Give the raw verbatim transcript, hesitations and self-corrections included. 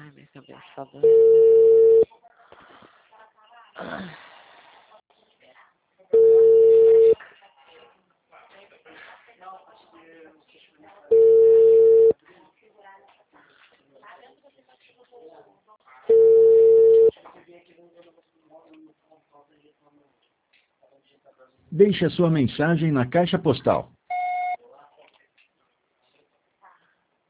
Ai, minha cabeça tá doendo. Deixe a sua mensagem na caixa postal